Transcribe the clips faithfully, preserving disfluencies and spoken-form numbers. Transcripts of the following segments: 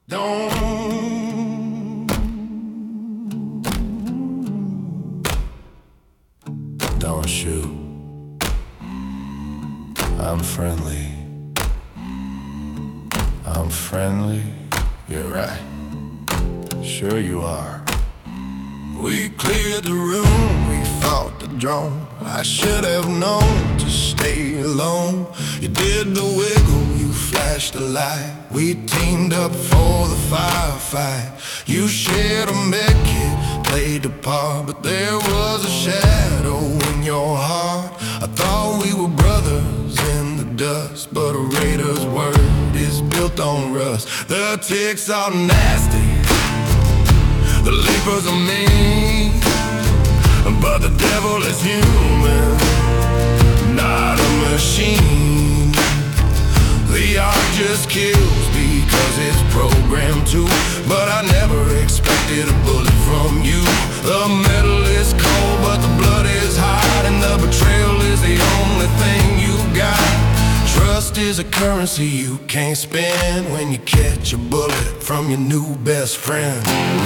Don't, don't shoot. I'm friendly. I'm friendly. You're right. Sure you are. We cleared the room, we fought the drone. I should have known to stay alone. You did the wiggle, you flashed the light. We teamed up for the firefight. You shared a medkit, played the part, but there was a shadow in your heart. I thought we were brothers in the dust, but a raider's word is built on rust. The ticks are nasty, the leapers are mean, but the devil is human, not a machine. The art just kills because it's programmed to, but I never expected a bullet from you. The metal is cold, but the blood is hot, and the betrayal is the only thing you got. Trust is a currency you can't spend when you catch a bullet from your new best friend.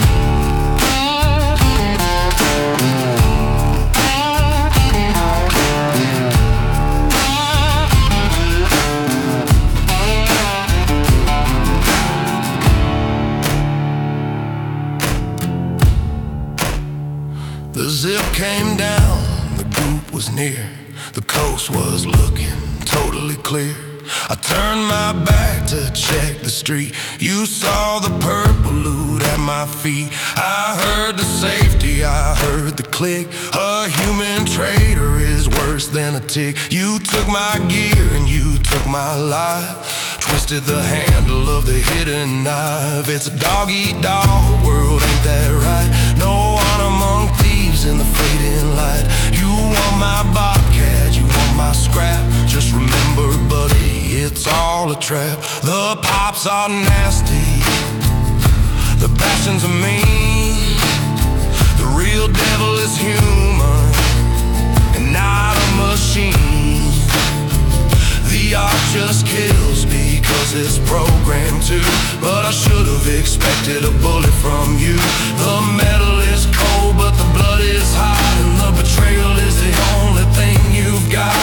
The zip came down, the group was near, the coast was looking totally clear. I turned my back to check the street. You saw the purple loot at my feet. I heard the safety, I heard the click. A human traitor is worse than a tick. You took my gear and you took my life, twisted the handle of the hidden knife. It's a dog-eat-dog world, ain't that right? No one among thieves in the fading light. You want my bobcat, you want my scrap. Just remember, buddy, it's all a trap. The pops are nasty, the passions are mean. The real devil is human and not a machine. The art just kills because it's programmed to, but I should have expected a bullet from you. The metal is cold, but the blood is hot, and the betrayal is the only thing you've got.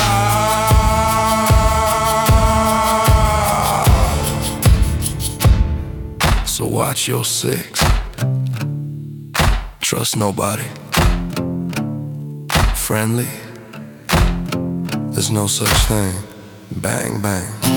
So watch your six. Trust nobody. Friendly, there's no such thing. Bang, bang.